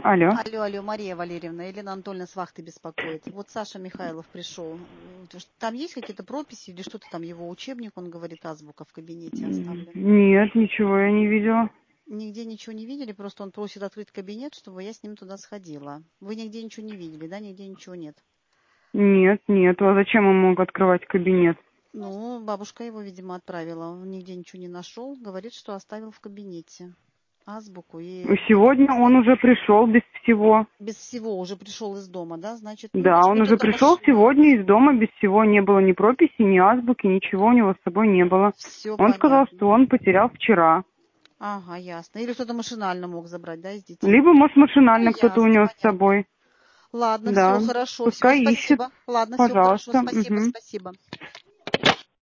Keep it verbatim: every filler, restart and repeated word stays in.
Алло. Алло, алло, Мария Валерьевна, Елена Анатольевна с вахты беспокоит. Вот Саша Михайлов пришел. Там есть какие-то прописи или что-то там, его учебник, он говорит, азбука в кабинете оставлен? Нет, ничего я не видела. Нигде ничего не видели, просто он просит открыть кабинет, чтобы я с ним туда сходила. Вы нигде ничего не видели, да? Нигде ничего нет? Нет, нет. А зачем он мог открывать кабинет? Ну, бабушка его, видимо, отправила. Он нигде ничего не нашел. Говорит, что оставил в кабинете азбуку и... Сегодня он уже пришел без всего. Без всего уже пришел из дома, да? Значит, ну, Да, значит, он он уже что-то пришел ошибается. сегодня из дома без всего. Не было ни прописи, ни азбуки, ничего у него с собой не было. Все Он сказал, понятно. что он потерял вчера. Ага, ясно. Или кто-то машинально мог забрать, да, из детей? Либо, может, Ну, машинально кто-то ясно, унес с понятно. собой. Ладно, все Да, хорошо. Все, пускай ищет, спасибо. Ладно, все хорошо. пожалуйста. Спасибо, Угу. спасибо.